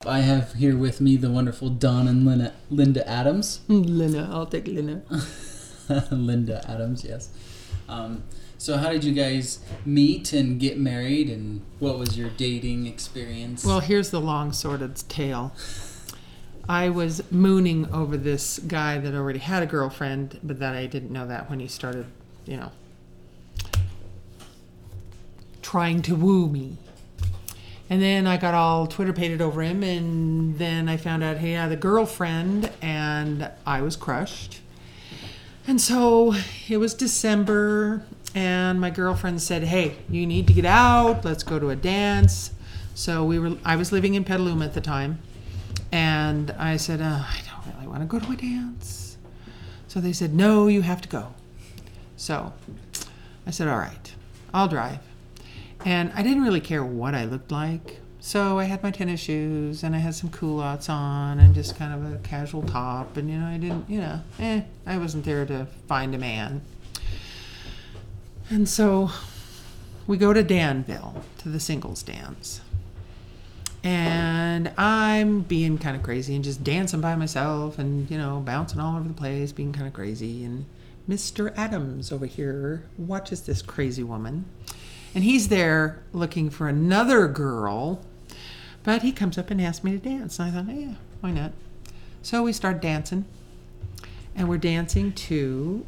I have here with me the wonderful Dawn and Linda Adams. Linda, I'll take Linda. Linda Adams, yes. So how did you guys meet and get married, and what was your dating experience? Well, here's the long sordid tale. I was mooning over this guy that already had a girlfriend, but that I didn't know that when he started, trying to woo me. And then I got all Twitter-pated over him, and then I found out he had a girlfriend, and I was crushed. And so it was December, and my girlfriend said, "Hey, you need to get out. Let's go to a dance." So I was living in Petaluma at the time, and I said, "I don't really want to go to a dance." So they said, "No, you have to go." So I said, "All right, I'll drive." And I didn't really care what I looked like. So I had my tennis shoes, and I had some culottes on, and just kind of a casual top. And, I didn't, I wasn't there to find a man. And so we go to Danville, to the singles dance. And I'm being kind of crazy and just dancing by myself and, bouncing all over the place, being kind of crazy. And Mr. Adams over here watches this crazy woman. And he's there looking for another girl, but he comes up and asks me to dance. And I thought, yeah, why not? So we start dancing, and we're dancing to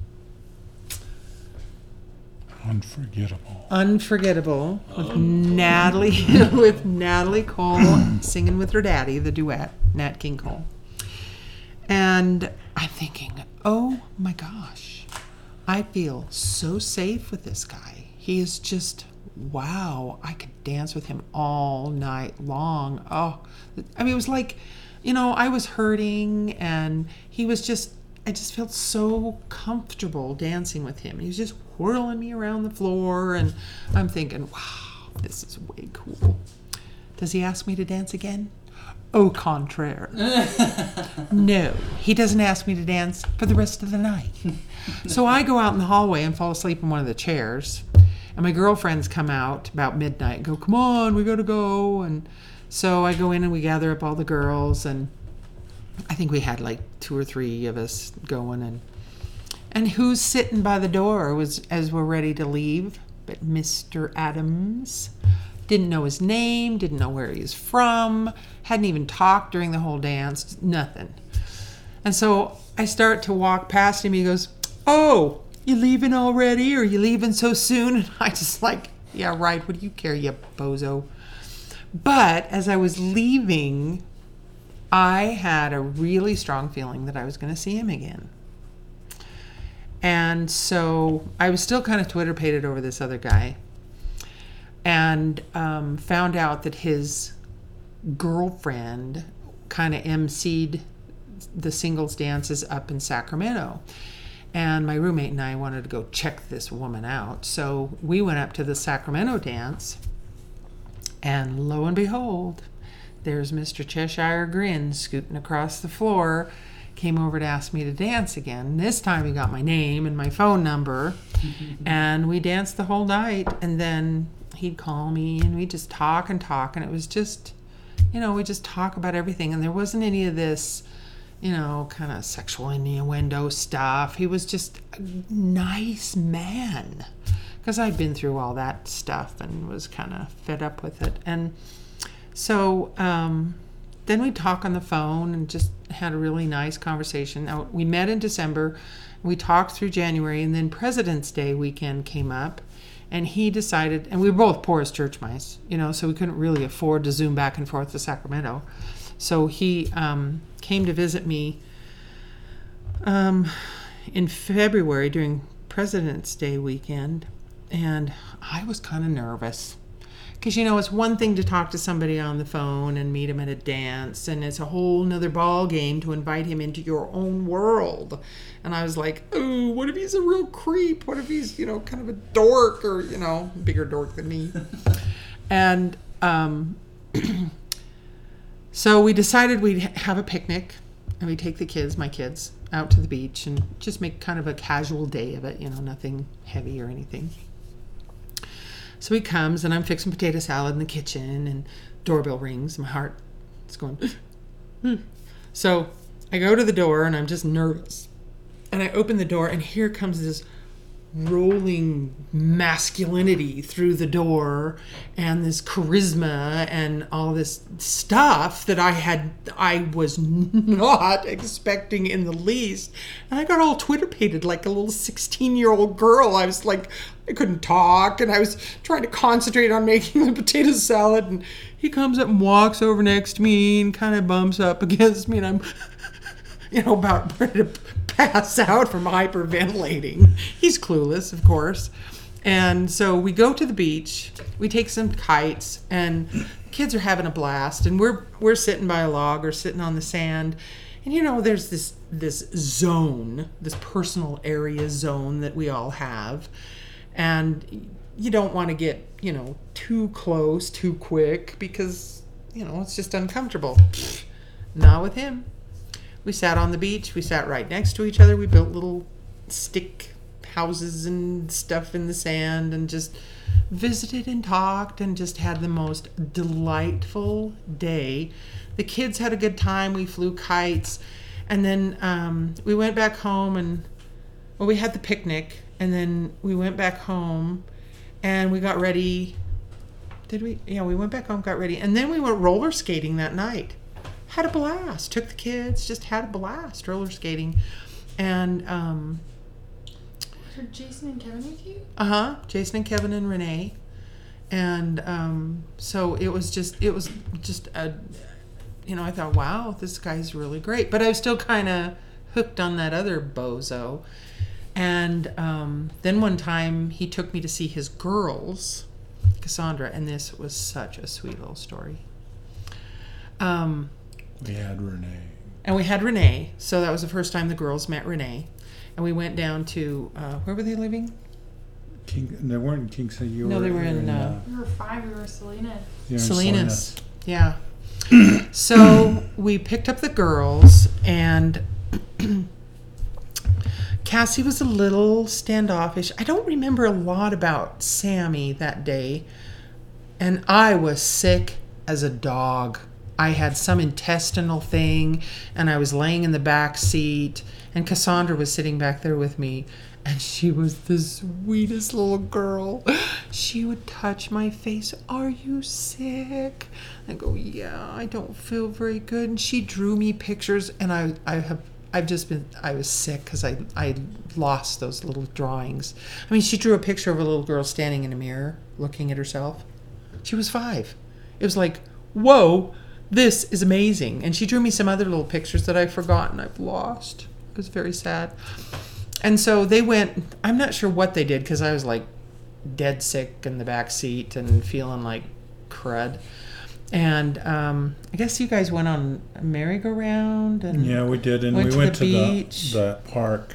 Unforgettable with Natalie with Natalie Cole singing with her daddy, the duet, Nat King Cole. And I'm thinking, oh my gosh, I feel so safe with this guy. He is just, wow, I could dance with him all night long. Oh, I mean, it was like, I was hurting, and I just felt so comfortable dancing with him. He was just whirling me around the floor, and I'm thinking, wow, this is way cool. Does he ask me to dance again? Au contraire. No, he doesn't ask me to dance for the rest of the night. So I go out in the hallway and fall asleep in one of the chairs. And my girlfriends come out about midnight and go, "Come on, we got to go." And so I go in and we gather up all the girls. And I think we had like 2 or 3 of us going. And who's sitting by the door as we're ready to leave? But Mr. Adams. Didn't know his name, didn't know where he was from, hadn't even talked during the whole dance, nothing. And so I start to walk past him. He goes, "Oh, you leaving already? Or you leaving so soon?" And I just like, yeah, right. What do you care, you bozo? But as I was leaving, I had a really strong feeling that I was going to see him again. And so I was still kind of Twitter-pated over this other guy, and found out that his girlfriend kind of emceed the singles dances up in Sacramento. And my roommate and I wanted to go check this woman out. So we went up to the Sacramento dance, and lo and behold, there's Mr. Cheshire Grin scooting across the floor, came over to ask me to dance again. This time he got my name and my phone number, and we danced the whole night. And then he'd call me, and we'd just talk, and it was just, we just talk about everything. And there wasn't any of this, kind of sexual innuendo stuff. He was just a nice man, because I'd been through all that stuff and was kind of fed up with it. And so then we talk on the phone and just had a really nice conversation. Now, we met in December. We talked through January, and then President's Day weekend came up. And he decided, and we were both poor as church mice, so we couldn't really afford to zoom back and forth to Sacramento. So he came to visit me in February during President's Day weekend. And I was kind of nervous. Because, it's one thing to talk to somebody on the phone and meet him at a dance, and it's a whole nother ball game to invite him into your own world. And I was like, oh, what if he's a real creep? What if he's, kind of a dork, or, bigger dork than me? And so we decided we'd have a picnic, and we'd take my kids, out to the beach and just make kind of a casual day of it, nothing heavy or anything. So he comes, and I'm fixing potato salad in the kitchen, and doorbell rings. My heart It's going. So I go to the door and I'm just nervous. And I open the door and here comes this rolling masculinity through the door and this charisma and all this stuff that I was not expecting in the least. And I got all Twitter-pated like a little 16-year-old girl. I was like, I couldn't talk and I was trying to concentrate on making the potato salad, and he comes up and walks over next to me and kind of bumps up against me, and I'm about ready to pass out from hyperventilating. He's clueless, of course. And so we go to the beach, we take some kites, and the kids are having a blast, and we're sitting by a log or sitting on the sand. And there's this zone, this personal area zone that we all have. And you don't want to get, too close too quick because, it's just uncomfortable. Not with him. We sat on the beach. We sat right next to each other. We built little stick houses and stuff in the sand and just visited and talked and just had the most delightful day. The kids had a good time. We flew kites. And then we went back home and, we had the picnic. And then we went back home and we got ready. Did we? Yeah, we went back home, got ready. And then we went roller skating that night. Had a blast. Took the kids, just had a blast roller skating. And were Jason and Kevin with you? Jason and Kevin and Renee. And so it was just a, I thought, wow, this guy's really great. But I was still kind of hooked on that other bozo. And then one time he took me to see his girls, Cassandra, and this was such a sweet little story. We had Renee. And we had Renee. So that was the first time the girls met Renee. And we went down to, where were they living? They weren't in King City. No, they were in... we were 5. We were Salinas. Salinas. Yeah. So we picked up the girls, and Cassie was a little standoffish. I don't remember a lot about Sammy that day. And I was sick as a dog. I had some intestinal thing, and I was laying in the back seat, and Cassandra was sitting back there with me, and she was the sweetest little girl. She would touch my face. Are you sick? I go, yeah, I don't feel very good. And she drew me pictures, and I was sick because I lost those little drawings. I mean, she drew a picture of a little girl standing in a mirror looking at herself. She was 5. It was like, whoa, this is amazing. And she drew me some other little pictures that I've forgotten, I've lost. It was very sad. And so they went, I'm not sure what they did because I was like dead sick in the back seat and feeling like crud. And I guess you guys went on a merry-go-round and yeah, we did, and we went to the park.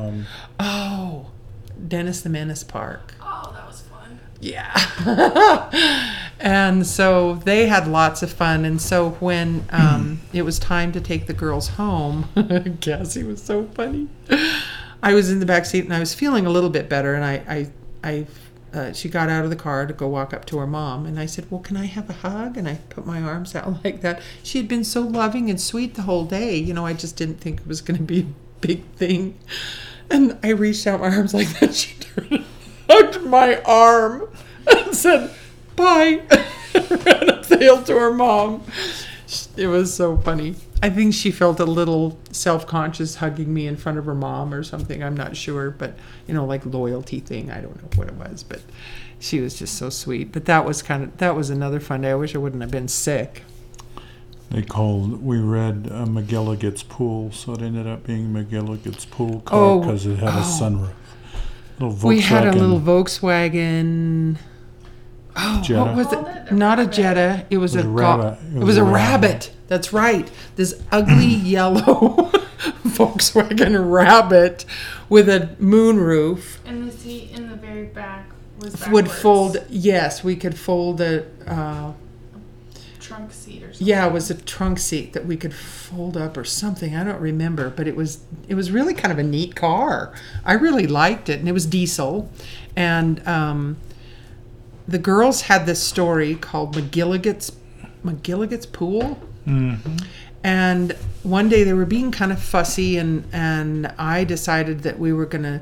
Dennis the Menace Park. Oh, that was fun. Yeah. And so they had lots of fun. And so when it was time to take the girls home, Cassie was so funny. I was in the back seat and I was feeling a little bit better, and she got out of the car to go walk up to her mom, and I said, well, can I have a hug? And I put my arms out like that. She had been so loving and sweet the whole day. I just didn't think it was going to be a big thing. And I reached out my arms like that. She turned and hugged my arm and said, bye. Ran up the hill to her mom. It was so funny. I think she felt a little self-conscious hugging me in front of her mom or something. I'm not sure, but like loyalty thing. I don't know what it was, but she was just so sweet. But that was another fun day. I wish I wouldn't have been sick. We read McGilligan's Pool, so it ended up being McGilligan's Pool car because it had a sunroof. We had a little Volkswagen. Oh, Jetta. What was it? Not a Jetta. It was a rabbit. It was a rabbit. That's right. This ugly yellow Volkswagen Rabbit with a moonroof. And the seat in the very back was backwards. Would fold. Yes, we could fold a trunk seat or something. Yeah, it was a trunk seat that we could fold up or something. I don't remember, but it was really kind of a neat car. I really liked it, and it was diesel. And the girls had this story called McGilligan's Pool. Mm-hmm. And one day they were being kind of fussy, and I decided that we were going to,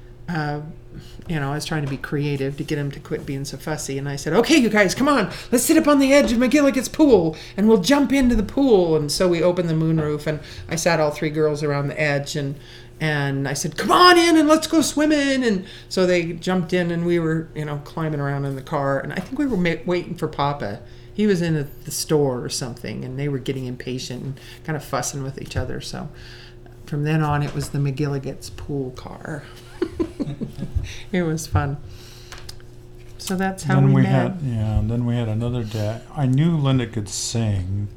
I was trying to be creative to get them to quit being so fussy. And I said, okay, you guys, come on, let's sit up on the edge of McGilligan's pool and we'll jump into the pool. And so we opened the moonroof, and I sat all 3 girls around the edge, and I said, come on in and let's go swimming. And so they jumped in, and we were, climbing around in the car. And I think we were waiting for Papa. He was in the store or something, and they were getting impatient and kind of fussing with each other. So from then on, it was the McGilligan's pool car. It was fun. So that's how then we met. met. Then we had another day. I knew Linda could sing.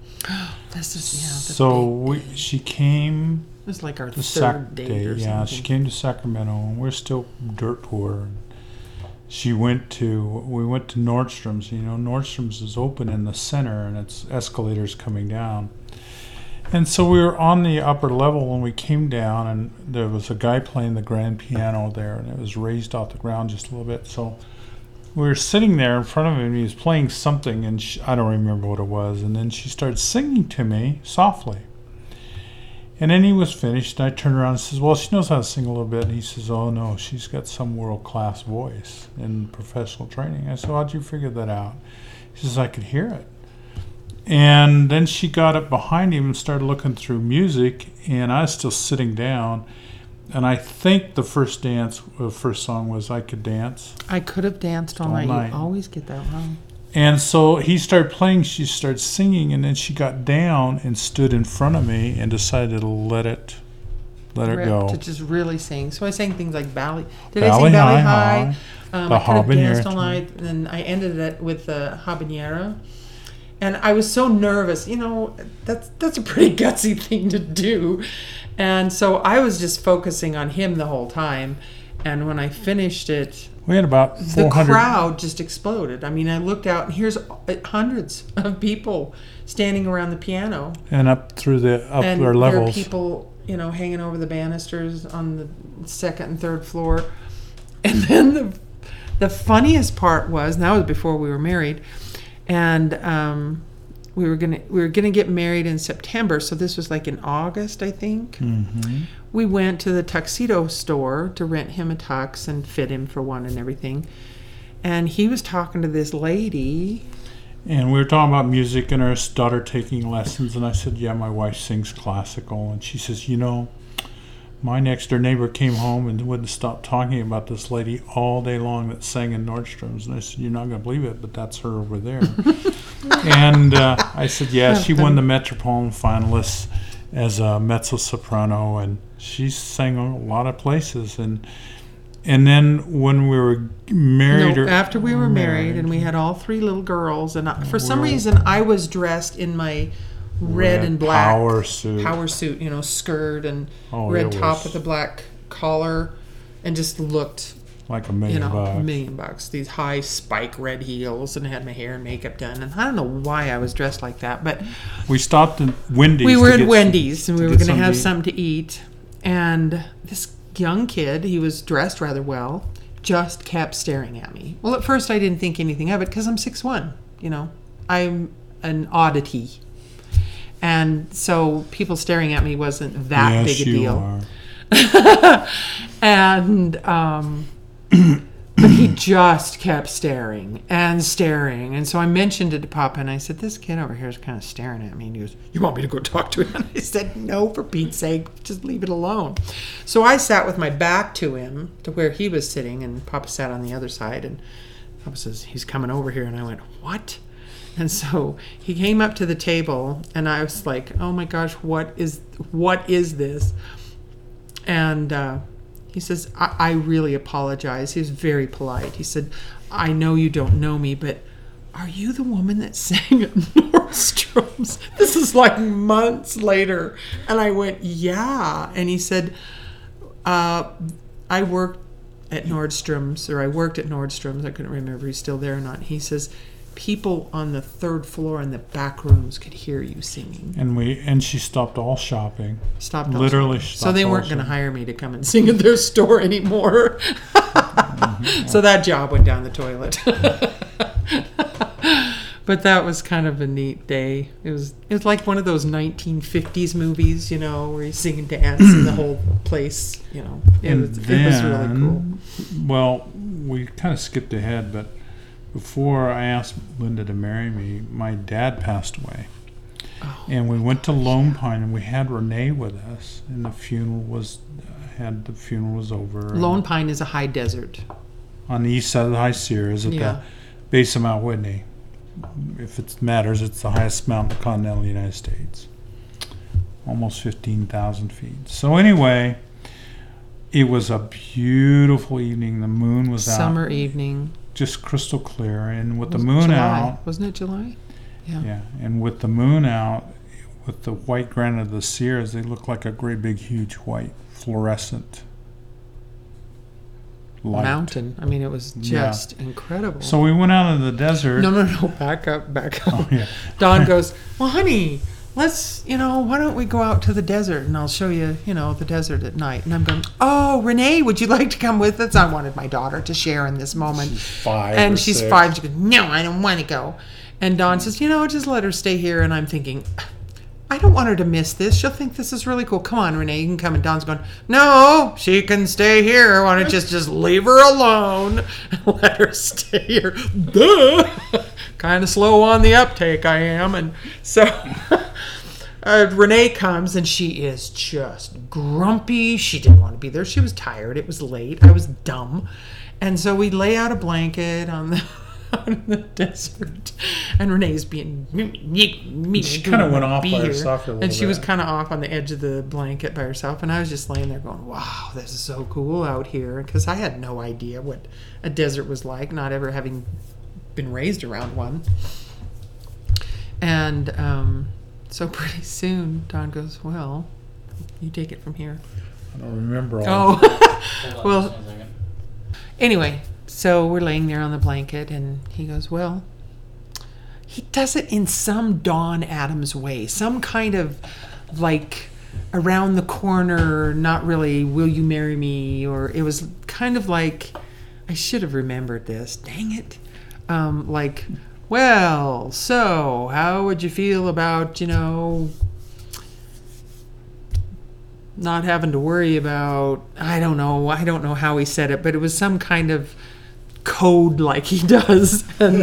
She came. It was like our the third date or something. Yeah, she came to Sacramento, and we're still dirt poor. We went to Nordstrom's. Nordstrom's is open in the center, and it's escalators coming down. And so we were on the upper level, and we came down, and there was a guy playing the grand piano there, and it was raised off the ground just a little bit. So we were sitting there in front of him, and he was playing something, and I don't remember what it was. And then she started singing to me softly. And then he was finished, and I turned around and says, well, she knows how to sing a little bit. And he says, oh, no, she's got some world-class voice in professional training. I said, how'd you figure that out? He says, I could hear it. And then she got up behind him and started looking through music, and I was still sitting down. And I think the first song was I Could Dance. I Could Have Danced All Night. You always get that wrong. And so he started playing, she started singing, and then she got down and stood in front of me and decided to let it go. To just really sing. So I sang things like Bally. Did I sing Bally High? I Could Have Danced All Night. And I ended it with the Habanera. And I was so nervous. That's a pretty gutsy thing to do. And so I was just focusing on him the whole time. And when I finished it, we had about 400. The crowd just exploded. I mean, I looked out, and here's hundreds of people standing around the piano. And up through their levels. There are people, hanging over the banisters on the second and third floor. And then the funniest part was, and that was before we were married, and we were gonna get married in September, so this was like in August, I think. Mm-hmm. We went to the tuxedo store to rent him a tux and fit him for one and everything. And he was talking to this lady. And we were talking about music and our daughter taking lessons. And I said, yeah, my wife sings classical. And she says, my next door neighbor came home and wouldn't stop talking about this lady all day long that sang in Nordstrom's. And I said, you're not going to believe it, but that's her over there. And I said, yeah, she won the Metropolitan finalists as a mezzo-soprano, and she sang a lot of places. And then when we were married... after we were married, and we had all 3 little girls, and for some reason I was dressed in my red and black power suit, skirt and red top with a black collar, and just looked like $1 million. $1 million. These high spike red heels, and had my hair and makeup done. And I don't know why I was dressed like that, but we stopped at Wendy's. We were at Wendy's, and we were going to have something to eat. And this young kid, he was dressed rather well, just kept staring at me. Well, at first I didn't think anything of it because I'm 6'1". I'm an oddity. And so people staring at me wasn't that big a deal. And but he just kept staring. And so I mentioned it to Papa, and I said, this kid over here is kind of staring at me. And he goes, you want me to go talk to him? And I said, no, for Pete's sake, just leave it alone. So I sat with my back to him, to where he was sitting, and Papa sat on the other side. And Papa says, he's coming over here. And I went, what? And so he came up to the table, and I was like, oh my gosh, what is this? And he says, I really apologize. He was very polite. He said, I know you don't know me, but are you the woman that sang at Nordstrom's? This is like months later. And I went, yeah. And he said, I worked at Nordstrom's. I couldn't remember if he's still there or not. He says, people on the 3rd floor in the back rooms could hear you singing. And she stopped all shopping. Stopped So they weren't going to hire me to come and sing at their store anymore. So that job went down the toilet. But that was kind of a neat day. It was like one of those 1950s movies, where you sing and dance and the whole place, It was really cool. Well, we kind of skipped ahead, but before I asked Linda to marry me, my dad passed away. Oh, and we went to Lone Pine, and we had Renee with us, and the funeral was over. Lone Pine is a high desert. On the east side of the High Sierras at the base of Mount Whitney. If it matters, it's the highest mountain in the continental United States. Almost 15,000 feet. So anyway, it was a beautiful evening. The moon was out. Summer evening. Just crystal clear. And with the moon out... Wasn't it July? Yeah. And with the moon out, with the white granite of the Sierras, they look like a great big huge white fluorescent light. Mountain. I mean, it was just incredible. So we went out in the desert. No. Back up. Oh, yeah. Don goes, well, honey, let's, why don't we go out to the desert and I'll show you, the desert at night. And I'm going, oh, Renee, would you like to come with us? I wanted my daughter to share in this moment. She's 5 and or she's 6. 5. She goes, no, I don't want to go. And Don says, just let her stay here. And I'm thinking, I don't want her to miss this. She'll think this is really cool. Come on, Renee, you can come. And Don's going, no, she can stay here. Why don't you just leave her alone and let her stay here? Duh. Kind of slow on the uptake, I am. And so Renee comes, and she is just grumpy. She didn't want to be there. She was tired. It was late. I was dumb. And so we lay out a blanket on the desert, and Renee's being she kind of went off by herself a little and she bit. was kind of off on the edge of the blanket by herself, and I was just laying there going, wow, this is so cool out here, because I had no idea what a desert was like, not ever having been raised around one. And so pretty soon Don goes, well, you take it from here. I don't remember all of it. Well, anyway, so we're laying there on the blanket, and he goes, well, he does it in some Don Adams way, some kind of like around the corner, not really, will you marry me? Or it was kind of like, I should have remembered this, dang it. Like, well, so how would you feel about, not having to worry about, I don't know how he said it, but it was some kind of code like he does.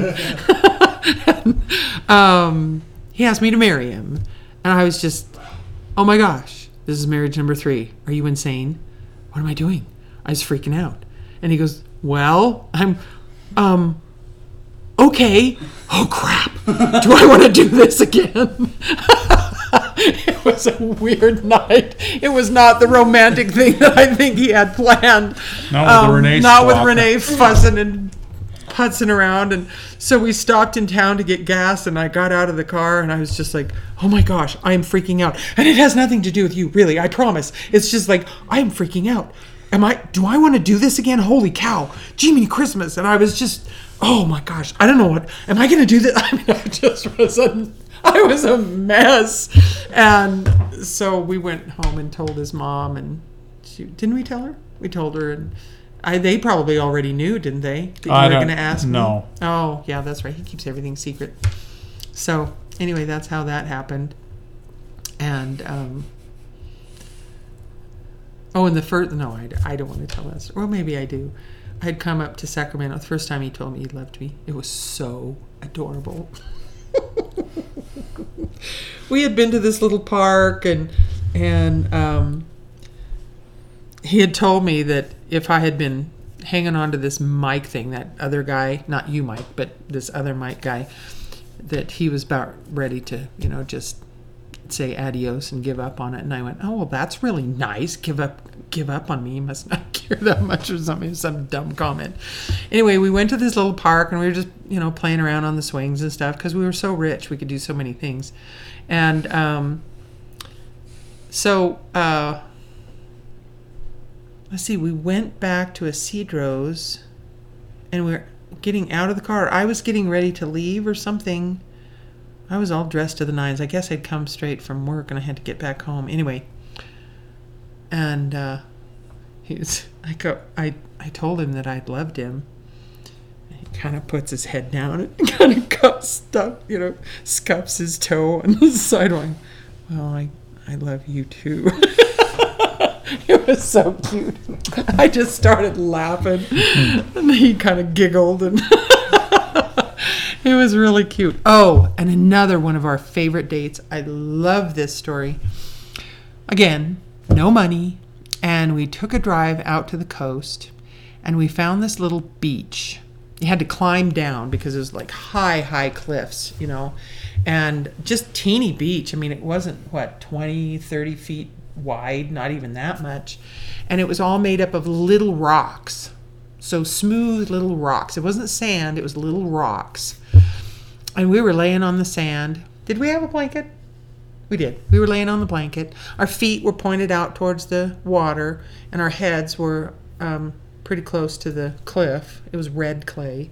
And he asked me to marry him. And I was just, oh my gosh, this is marriage number 3. Are you insane? What am I doing? I was freaking out. And he goes, well, I'm, okay. Oh crap. Do I want to do this again? It was a weird night. It was not the romantic thing that I think he had planned. Not with Renee Not with Renee fussing and putzing around. And so we stopped in town to get gas, and I got out of the car, and I was just like, oh my gosh, I am freaking out. And it has nothing to do with you, really, I promise. It's just like, I am freaking out. Do I want to do this again? Holy cow. Jiminy Christmas. And I was just, oh my gosh, I don't know what, am I going to do this? I mean, I was a mess. And so we went home and told his mom, and didn't we tell her? We told her, and they probably already knew, didn't they? That you were going to ask me? No. Oh, yeah, that's right. He keeps everything secret. So anyway, that's how that happened. And, and the first, no, I don't want to tell that story. Well, maybe I do. I had come up to Sacramento. The first time he told me he loved me, it was so adorable. We had been to this little park, and he had told me that if I had been hanging on to this Mike thing, that other guy, not you, Mike, but this other Mike guy, that he was about ready to, just say adios and give up on it. And I went, oh, well, that's really nice. Give up on me. You must not care that much or something. Some dumb comment. Anyway, we went to this little park, and we were just, playing around on the swings and stuff, because we were so rich. We could do so many things. And let's see, we went back to Isidro's, and we were getting out of the car. I was getting ready to leave or something. I was all dressed to the nines. I guess I'd come straight from work, and I had to get back home. Anyway, and I told him that I'd loved him, he kind of puts his head down and kind of scuffs his toe on the sidewalk. Well, I love you too. It was so cute. I just started laughing, and he kind of giggled, and it was really cute. Oh, and another one of our favorite dates. I love this story. Again, no money, and we took a drive out to the coast, and we found this little beach. You had to climb down because it was like high cliffs, and just teeny beach. I mean, it wasn't, 20, 30 feet wide, not even that much. And it was all made up of little rocks. So smooth little rocks. It wasn't sand, it was little rocks. And we were laying on the sand. Did we have a blanket? We did. We were laying on the blanket. Our feet were pointed out towards the water, and our heads were pretty close to the cliff. It was red clay.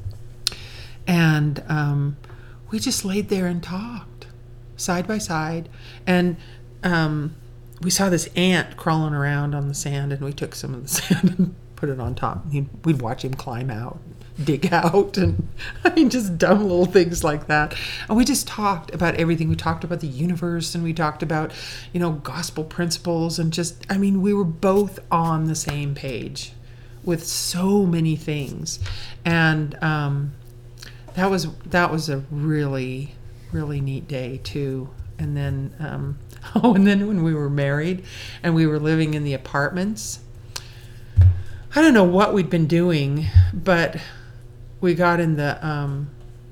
And we just laid there and talked, side by side. And we saw this ant crawling around on the sand, and we took some of the sand and put it on top. We'd watch him climb out, dig out, and just dumb little things like that. And we just talked about everything. We talked about the universe, and we talked about, gospel principles, and we were both on the same page with so many things. And that was a really, really neat day too. And then and then when we were married and we were living in the apartments, I don't know what we'd been doing, but we got in the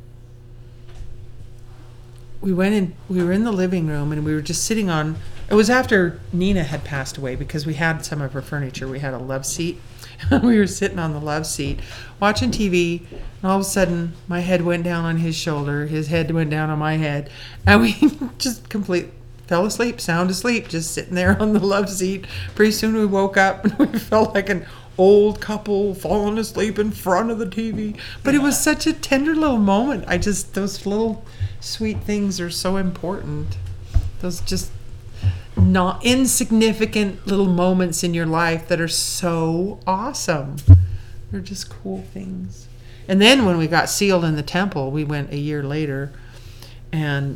we were in the living room, and we were just sitting on, it was after Nina had passed away, because we had some of her furniture. We had a love seat. We were sitting on the love seat watching TV, and all of a sudden my head went down on his shoulder, his head went down on my head, and we just fell asleep, sound asleep, just sitting there on the love seat. Pretty soon we woke up, and we felt like an old couple falling asleep in front of the TV. But it was such a tender little moment. Those little sweet things are so important. Those just not insignificant little moments in your life that are so awesome. They're just cool things. And then when we got sealed in the temple, we went a year later, and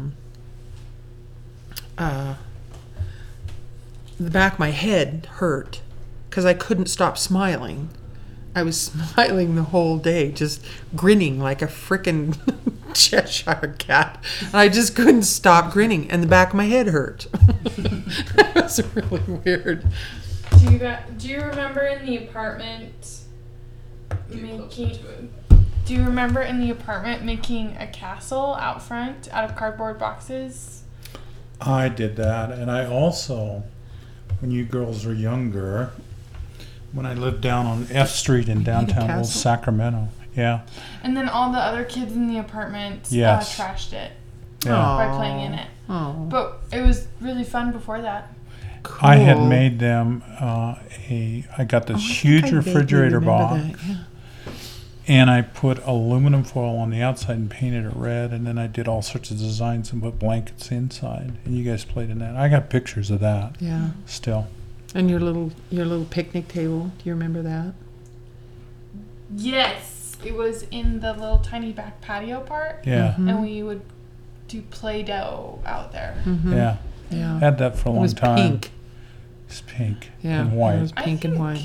the back of my head hurt because I couldn't stop smiling. I was smiling the whole day, just grinning like a frickin' Cheshire cat. And I just couldn't stop grinning, and the back of my head hurt. That was really weird. Do you remember in the apartment making a castle out front out of cardboard boxes? I did that, and I also, when you girls were younger, when I lived down on F Street in downtown Old Sacramento. Yeah. And then all the other kids in the apartment trashed it by playing in it. Oh. But it was really fun before that. Cool. I had made them I got this huge refrigerator box, and I put aluminum foil on the outside and painted it red, and then I did all sorts of designs and put blankets inside, and you guys played in that. I got pictures of that. Yeah. Still. And your little picnic table, do you remember that? Yes. It was in the little tiny back patio part. Yeah. Mm-hmm. And we would do Play-Doh out there. Mm-hmm. Yeah. Yeah. Had that for a long time. It was pink. It's pink Yeah. and white. It was pink and white.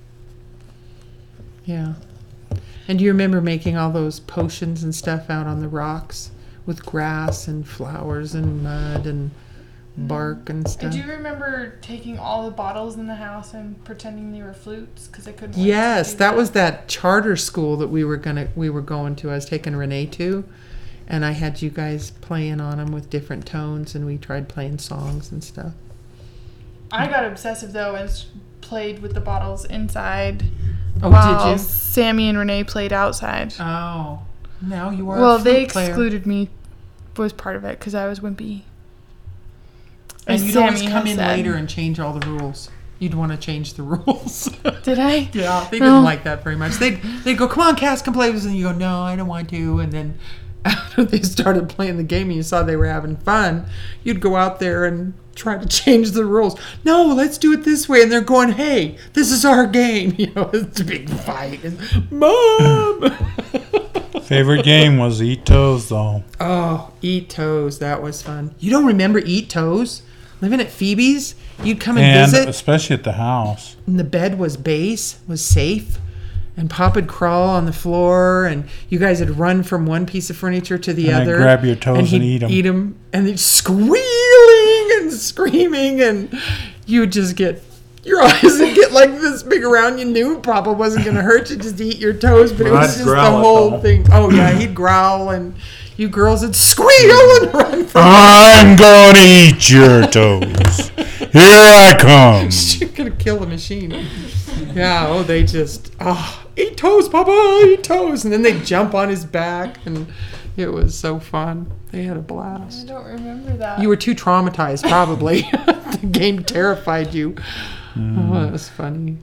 Yeah. And do you remember making all those potions and stuff out on the rocks with grass and flowers and mud and bark and I stuff? do remember taking all the bottles in the house and pretending they were flutes because I couldn't. Yes, that was that charter school that we were going to. I was taking Renee to, and I had you guys playing on them with different tones, and we tried playing songs and stuff. I got obsessive though and played with the bottles inside. Oh, while did you? Sammy and Renee played outside. Oh, now you are. Well, a flute they player. excluded me, was part of it because I was wimpy. And As you'd always Sammy come has in said. later and change all the rules. You'd want to change the rules. Did I? Yeah, they didn't like that very much. They'd go, come on, Cass, come play with us. And you go, no, I don't want to. And then after they started playing the game and you saw they were having fun, you'd go out there and try to change the rules. No, let's do it this way. And they're going, hey, this is our game. It's a big fight. Mom! Favorite game was Eat Toes, though. Oh, Eat Toes. That was fun. You don't remember Eat Toes? Living at Phoebe's? You'd come and visit. Especially at the house. And the bed was safe. And Pop would crawl on the floor, and you guys would run from one piece of furniture to the other. I'd grab your toes and eat them. And they'd squealing and screaming, and you would just your eyes would get like this big around. You knew Papa wasn't going to hurt you just to eat your toes, but it was just the whole thing. Oh, yeah, he'd growl, and you girls would squeal and run from I'm going to eat your toes. Here I come. You're going to kill the machine. Yeah, they just, eat toes, Papa, eat toes. And then they'd jump on his back, and it was so fun. They had a blast. I don't remember that. You were too traumatized, probably. The game terrified you. Oh, that was funny.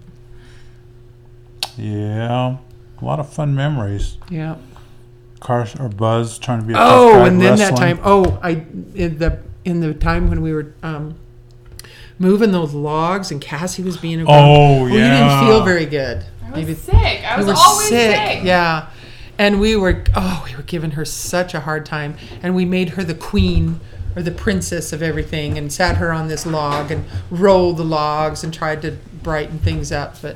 Yeah, a lot of fun memories. Yeah. Buzz trying to be a tough guy and then wrestling. that time, in the time when we were moving those logs and Cassie was being a yeah. you didn't feel very good. I was sick. I was always sick. Yeah. And we were giving her such a hard time, and we made her the queen or the princess of everything and sat her on this log and rolled the logs and tried to brighten things up, but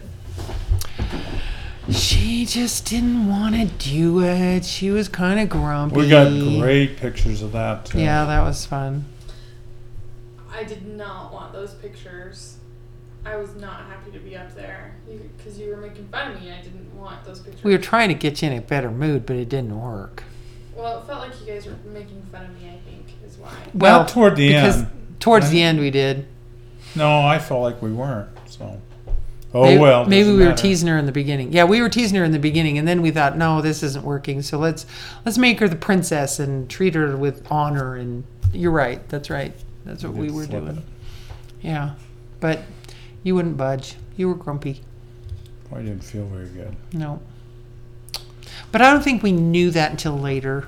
she just didn't want to do it. She was kind of grumpy. We got great pictures of that too. Yeah, that was fun. I did not want those pictures. I was not happy to be up there because you were making fun of me. I didn't want those pictures. We were trying to get you in a better mood, but it didn't work. Well, it felt like you guys were making fun of me, I think, is why. Well, toward the end. Towards the end we did. No, I felt like we weren't, so. Maybe we were teasing her in the beginning. Yeah, we were teasing her in the beginning, and then we thought, no, this isn't working, so let's make her the princess and treat her with honor, and you're right. That's right. That's what we were doing. Yeah, but you wouldn't budge. You were grumpy. I didn't feel very good. No. But I don't think we knew that until later.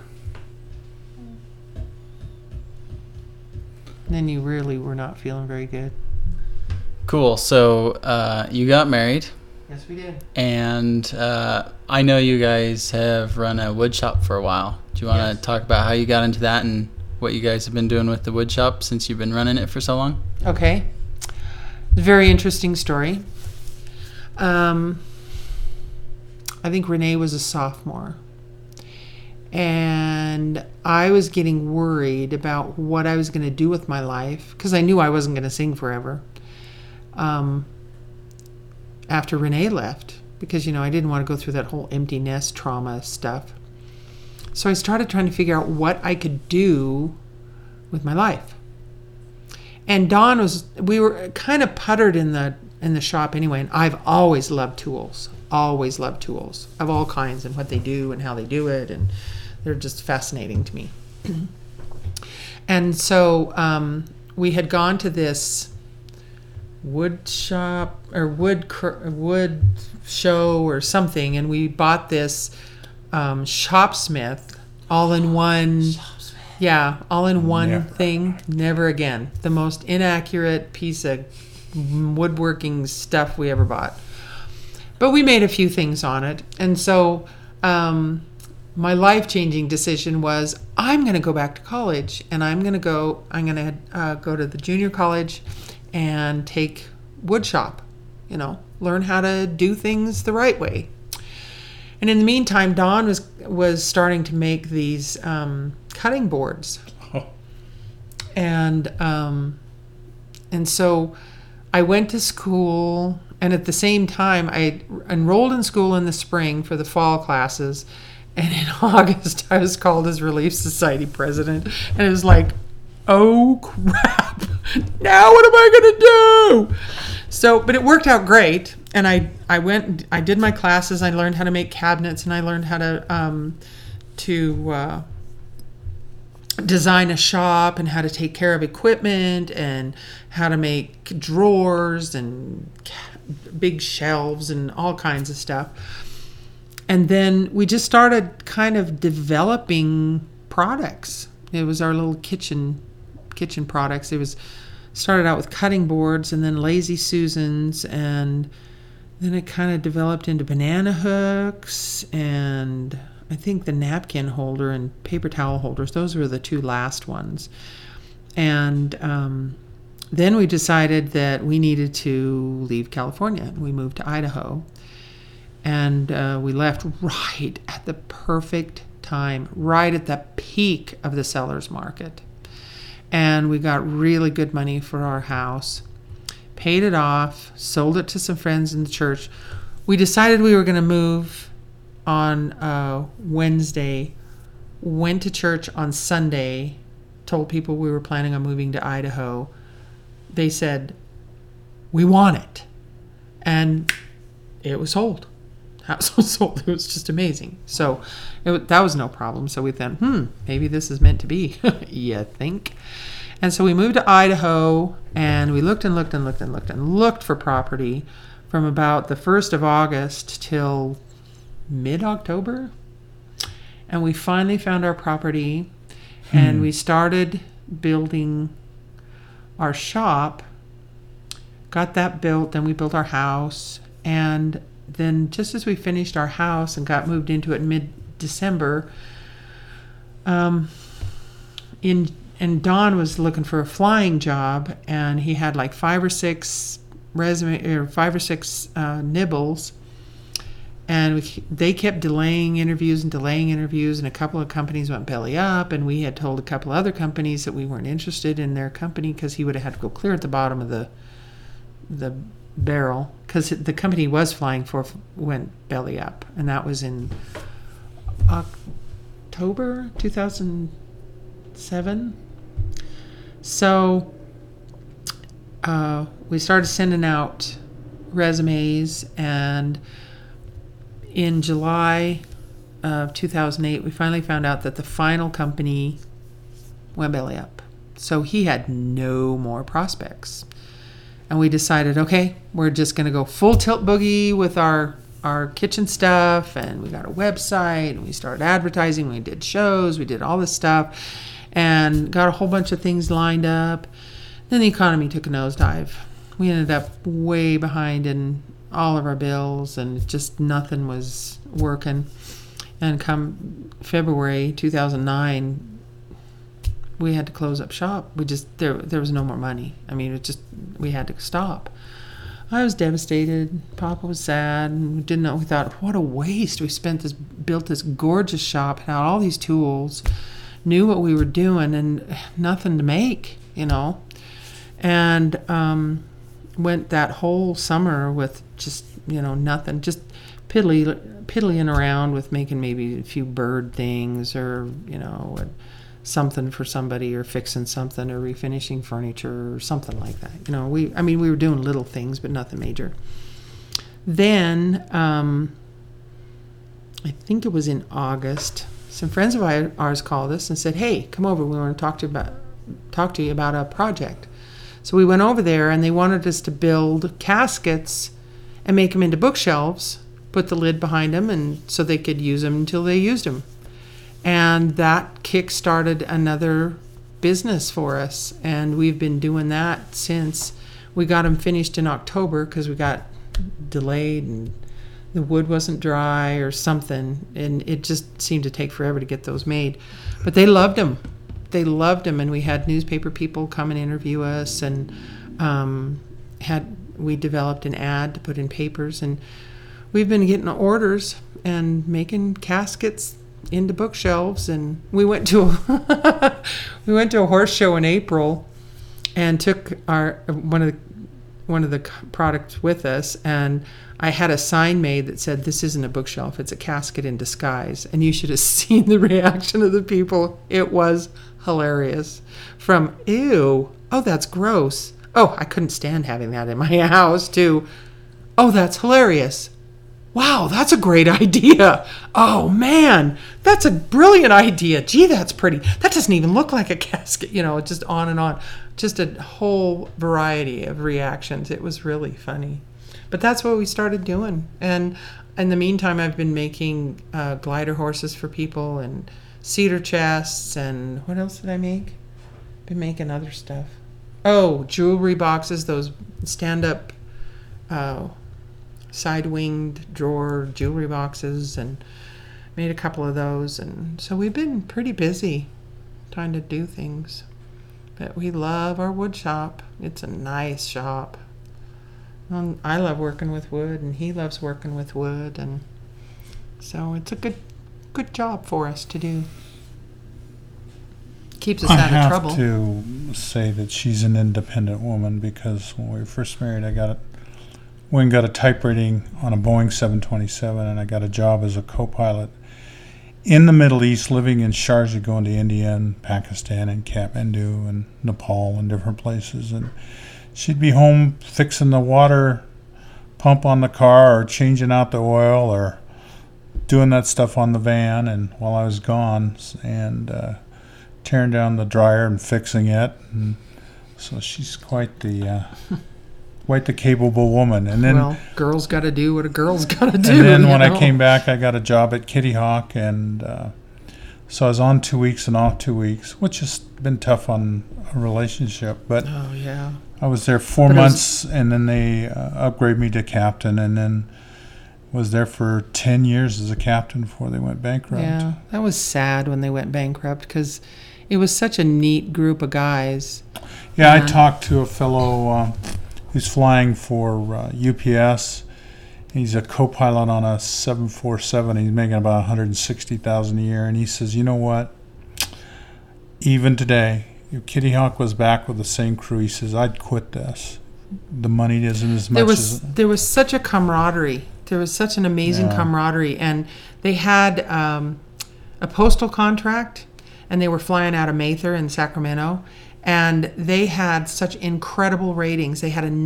Then you really were not feeling very good. Cool. So you got married. Yes, we did. And I know you guys have run a wood shop for a while. Do you want to talk about how you got into that and what you guys have been doing with the wood shop since you've been running it for so long? Okay. Very interesting story. I think Renee was a sophomore. And I was getting worried about what I was going to do with my life because I knew I wasn't going to sing forever. After Renee left, because, I didn't want to go through that whole empty nest trauma stuff. So I started trying to figure out what I could do with my life. And we were kind of puttered in the shop anyway, and I've always loved tools of all kinds and what they do and how they do it, and they're just fascinating to me. And so we had gone to this wood shop or wood show or something, and we bought this Shopsmith all-in-one thing. Never again. The most inaccurate piece of woodworking stuff we ever bought. But we made a few things on it. And so my life-changing decision was I'm going to go back to college, and I'm going to go to the junior college and take wood shop, learn how to do things the right way. And in the meantime, Dawn was starting to make these cutting boards. Oh. And so I went to school, and at the same time, I enrolled in school in the spring for the fall classes. And in August, I was called as Relief Society president. And it was like, oh, crap. Now what am I going to do? So, but it worked out great. And I went, I did my classes. I learned how to make cabinets, and I learned how to design a shop and how to take care of equipment and how to make drawers and big shelves and all kinds of stuff. And then we just started kind of developing products. It was our little kitchen products. It was started out with cutting boards and then Lazy Susans, and then it kind of developed into banana hooks and I think the napkin holder and paper towel holders. Those were the two last ones. And then we decided that we needed to leave California. We moved to Idaho. And we left right at the perfect time, right at the peak of the seller's market. And we got really good money for our house, paid it off, sold it to some friends in the church. We decided we were going to move on Wednesday, went to church on Sunday, told people we were planning on moving to Idaho. They said, we want it. And it was sold. House was sold. It was just amazing. So that was no problem. So we thought, maybe this is meant to be. You think? And so we moved to Idaho, and we looked and looked and looked and looked and looked for property from about the 1st of August till mid-October. And we finally found our property, and we started building our shop, got that built, then we built our house, and then just as we finished our house and got moved into it mid-December, and Don was looking for a flying job, and he had like 5 or 6 nibbles, and they kept delaying interviews, and a couple of companies went belly up, and we had told a couple other companies that we weren't interested in their company because he would have had to go clear at the bottom of the barrel, because the company he was flying for went belly up, and that was in October 2007. So we started sending out resumes, and in July of 2008 we finally found out that the final company went belly up, so he had no more prospects. And we decided, okay, we're just going to go full tilt boogie with our kitchen stuff. And we got a website, and we started advertising. We did shows. We did all this stuff and got a whole bunch of things lined up. Then the economy took a nosedive. We ended up way behind in all of our bills, and just nothing was working. And come February 2009, we had to close up shop. There was no more money. I mean, we had to stop. I was devastated. Papa was sad, and we didn't know. We thought, what a waste. We built this gorgeous shop, had all these tools, knew what we were doing, and nothing to make, And went that whole summer with just, nothing, just piddling around with making maybe a few bird things, or, something for somebody, or fixing something, or refinishing furniture, or something like that. We were doing little things, but nothing major. Then, I think it was in August, some friends of ours called us and said, "Hey, come over. We want to talk to you about a project." So we went over there, and they wanted us to build caskets and make them into bookshelves, put the lid behind them, and so they could use them until they used them. And that kick-started another business for us, and we've been doing that since. We got them finished in October because we got delayed and the wood wasn't dry or something, and it just seemed to take forever to get those made. But they loved them. And we had newspaper people come and interview us, and we developed an ad to put in papers, and we've been getting orders and making caskets into bookshelves. And we went to a horse show in April and took one of the products with us, and I had a sign made that said, "This isn't a bookshelf, it's a casket in disguise." And you should have seen the reaction of the people. It was hilarious. From, "Ew, oh, that's gross. Oh, I couldn't stand having that in my house," to, "Oh, that's hilarious. Wow, that's a great idea. Oh, man, that's a brilliant idea. Gee, that's pretty. That doesn't even look like a casket." Just on and on. Just a whole variety of reactions. It was really funny. But that's what we started doing. And in the meantime, I've been making glider horses for people and cedar chests. And what else did I make? Been making other stuff. Oh, jewelry boxes, those stand-up side-winged drawer jewelry boxes, and made a couple of those. And so we've been pretty busy trying to do things. But we love our wood shop. It's a nice shop. I love working with wood, and he loves working with wood, and so it's a good job for us to do. Keeps us out of trouble. I have to say that she's an independent woman, because when we were first married, went and got a type rating on a Boeing 727, and I got a job as a co-pilot in the Middle East, living in Sharjah, going to India and Pakistan and Kathmandu and Nepal and different places. And she'd be home fixing the water pump on the car, or changing out the oil, or doing that stuff on the van, and while I was gone, and tearing down the dryer and fixing it. And so she's quite the capable woman. And then, well, girls got to do what a girl's got to do. And then when I came back, I got a job at Kitty Hawk, and so I was on 2 weeks and off 2 weeks, which has been tough on a relationship. But oh yeah, I was there 4 months, and then they upgraded me to captain, and then was there for 10 years as a captain before they went bankrupt. Yeah, that was sad when they went bankrupt, because it was such a neat group of guys. Yeah, I talked to a fellow who's flying for UPS. He's a co-pilot on a 747. He's making about $160,000 a year, and he says, "You know what? Even today, if Kitty Hawk was back with the same crew, he says, I'd quit this. The money isn't as much as..." There was such a camaraderie. There was such an amazing camaraderie, and they had a postal contract, and they were flying out of Mather in Sacramento, and they had such incredible ratings. They had a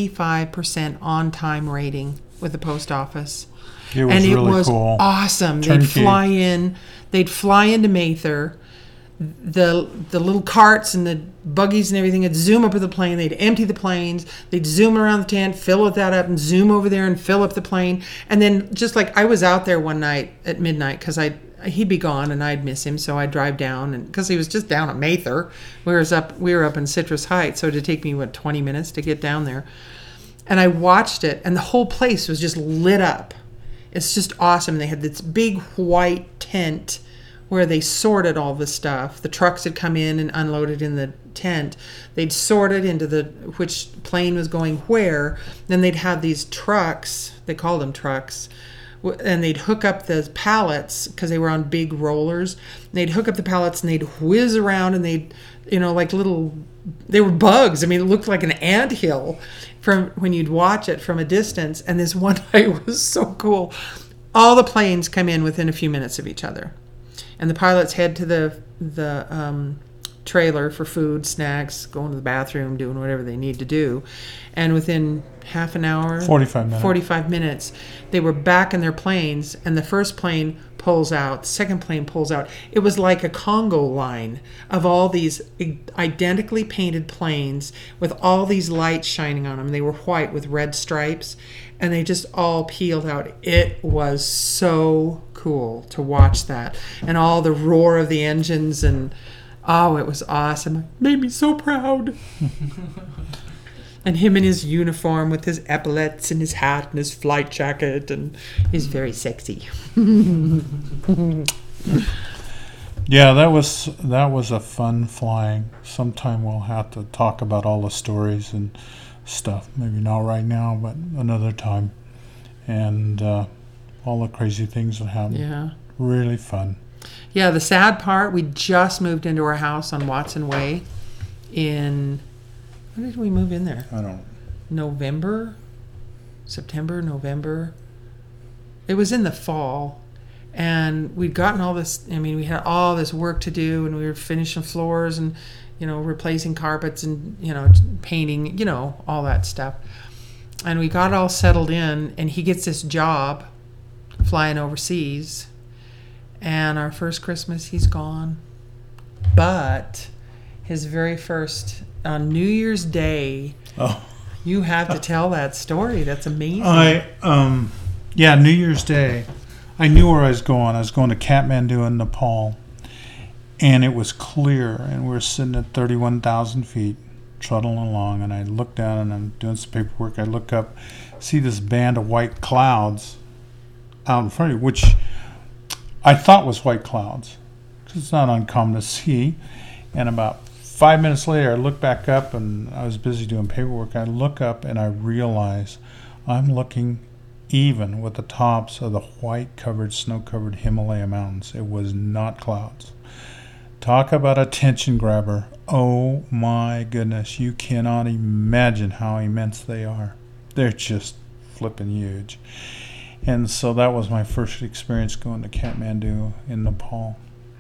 95% on-time rating with the post office. It was and it really was cool. Awesome. Turnkey. They'd fly into Mather. The little carts and the buggies and everything would zoom up with the plane. They'd empty the planes. They'd zoom around the tent, fill that up, and zoom over there and fill up the plane. And then, just like, I was out there one night at midnight, because he'd be gone and I'd miss him, so I'd drive down, and because he was just down at Mather. We were up in Citrus Heights, so it'd take me 20 minutes to get down there. And I watched it, and the whole place was just lit up. It's just awesome. They had this big white tent where they sorted all the stuff. The trucks had come in and unloaded in the tent. They'd sort it into which plane was going where. Then they'd have these trucks, they called them trucks, and they'd hook up the pallets, because they were on big rollers. They'd hook up the pallets, and they'd whiz around, and they'd, like they were bugs. I mean, it looked like an anthill from when you'd watch it from a distance. And this one night was so cool. All the planes come in within a few minutes of each other. And the pilots head to the trailer for food, snacks, going to the bathroom, doing whatever they need to do. And within half an hour, 45 minutes, they were back in their planes, and the first plane pulls out, the second plane pulls out. It was like a Congo line of all these identically painted planes with all these lights shining on them. They were white with red stripes, and they just all peeled out. It was so cool to watch that, and all the roar of the engines, and it was awesome. It made me so proud. And him in his uniform with his epaulets and his hat and his flight jacket, and he's very sexy. Yeah, that was a fun flying. Sometime we'll have to talk about all the stories and stuff. Maybe not right now, but another time. And all the crazy things that happened. Yeah. Really fun. Yeah, the sad part, we just moved into our house on Watson Way when did we move in there? I don't September, November. It was in the fall, and we'd gotten all this, we had all this work to do, and we were finishing floors and, replacing carpets and, painting, all that stuff. And we got all settled in, and he gets this job flying overseas, and our first Christmas, he's gone. But his very first, on New Year's Day, You have to tell that story. That's amazing. New Year's Day, I knew where I was going. I was going to Kathmandu in Nepal, and it was clear, and we were sitting at 31,000 feet, trundling along, and I look down, and I'm doing some paperwork. I look up, see this band of white clouds out in front of you, which I thought was white clouds. It's not uncommon to see. And about 5 minutes later, I look back up, and I was busy doing paperwork. I look up, and I realize I'm looking even with the tops of the white-covered, snow-covered Himalaya mountains. It was not clouds. Talk about attention grabber. Oh my goodness, you cannot imagine how immense they are. They're just flipping huge. And so that was my first experience going to Kathmandu in Nepal.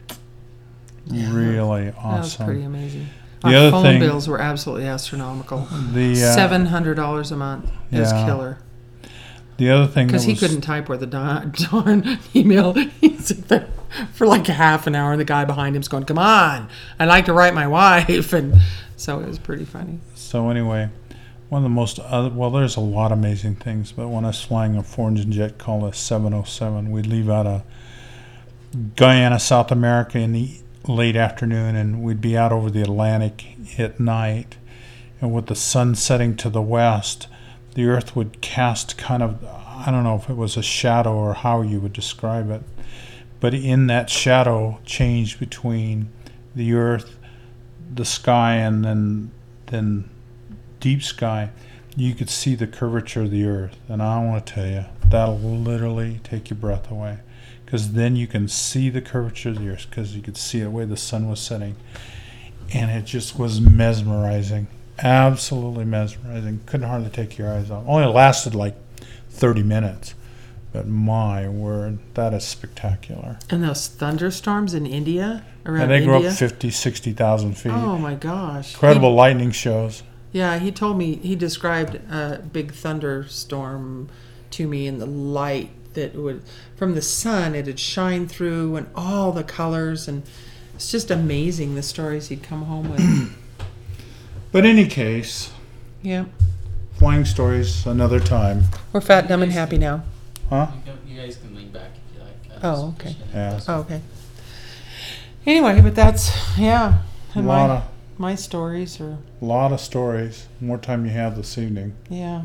Yeah, really awesome. That was pretty amazing. The Our other phone thing- bills were absolutely astronomical. The $700 a month. It was yeah. killer. The other thing Because that he was, couldn't type with a darn email. He'd sit there for like a half an hour, and the guy behind him's going, "Come on, I'd like to write my wife." And so it was pretty funny. So anyway, one of the most there's a lot of amazing things, but when I was flying a foreign jet called a 707, we'd leave out of Guyana, South America in the late afternoon, and we'd be out over the Atlantic at night, and with the sun setting to the west, the earth would cast kind of, I don't know if it was a shadow or how you would describe it, but in that shadow change between the earth, the sky, and then deep sky, you could see the curvature of the earth. And I want to tell you, that'll literally take your breath away, because then you can see the curvature of the earth, because you could see the way the sun was setting, and it just was mesmerizing. Absolutely mesmerizing. Couldn't hardly take your eyes off. Only lasted like 30 minutes, but my word, that is spectacular. And those thunderstorms in India, around And they India. go up 50, 60,000 feet. Oh my gosh! Incredible lightning shows. He told me, he described a big thunderstorm to me, and the light that would, from the sun, it'd shine through, and all the colors, and it's just amazing the stories he'd come home with. But in any case, Yeah. flying stories another time. We're fat, dumb, and happy now. Huh? You guys can lean back if you like. Oh, okay. Yeah. Oh, okay. Anyway, but that's, yeah. A And lot my stories are, of stories. More time you have this evening. yeah.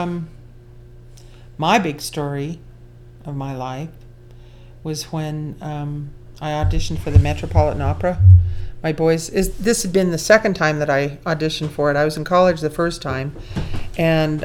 My big story of my life was when I auditioned for the Metropolitan Opera. My boys, this had been the second time that I auditioned for it. I was in college the first time, and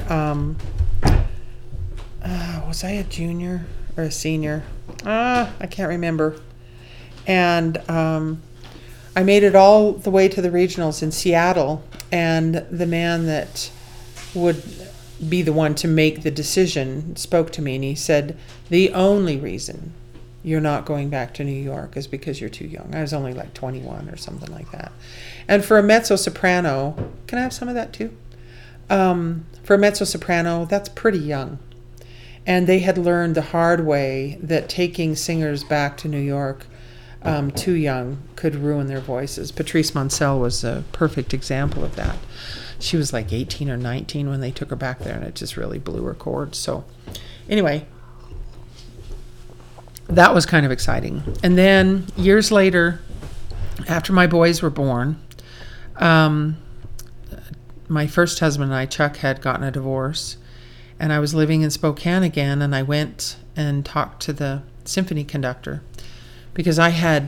was I a junior or a senior? I can't remember. And I made it all the way to the regionals in Seattle, and the man that would be the one to make the decision spoke to me, and he said, "The only reason you're not going back to New York is because you're too young." I was only like 21 or something like that. And for a mezzo-soprano, can I have some of that too? For a mezzo-soprano, that's pretty young. And they had learned the hard way that taking singers back to New York too young could ruin their voices. Patrice Moncel was a perfect example of that. She was like 18 or 19 when they took her back there, and it just really blew her chords. So anyway, that was kind of exciting. And then years later, after my boys were born, my first husband and I, Chuck, had gotten a divorce, and I was living in Spokane again, and I went and talked to the symphony conductor, because I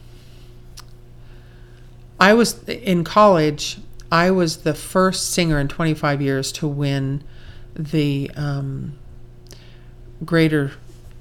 was in college. I was the first singer in 25 years to win the Greater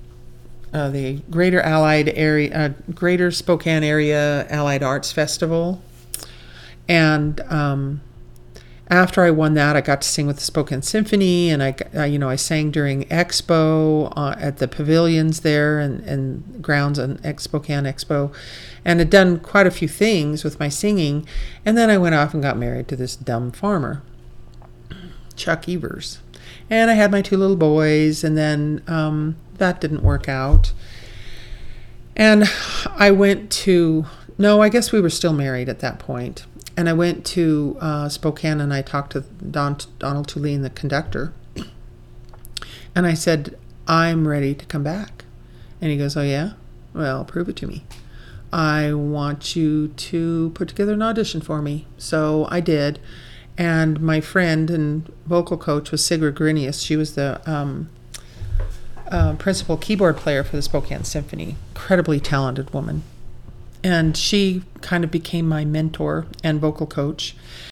Allied Area, Greater Spokane Area Allied Arts Festival, and after I won that, I got to sing with the Spokane Symphony, and I sang during Expo at the pavilions there and grounds on Spokane Expo, and had done quite a few things with my singing. And then I went off and got married to this dumb farmer, Chuck Evers, and I had my two little boys, and then that didn't work out. And I guess we were still married at that point. And I went to Spokane, and I talked to Donald Tulane, the conductor. And I said, I'm ready to come back. And he goes, oh, yeah? Well, prove it to me. I want you to put together an audition for me. So I did. And my friend and vocal coach was Sigrid Grinius. She was the principal keyboard player for the Spokane Symphony. Incredibly talented woman. And she kind of became my mentor and vocal coach.